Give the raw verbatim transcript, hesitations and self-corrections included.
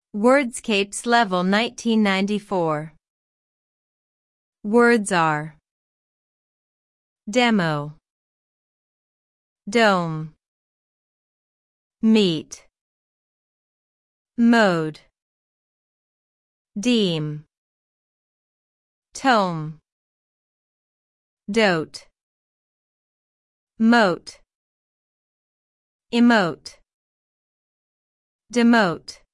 Wordscapes Level nineteen ninety-four. Words are demo, dome, meet, mode, deem, tome, dote, mote, emote, demote.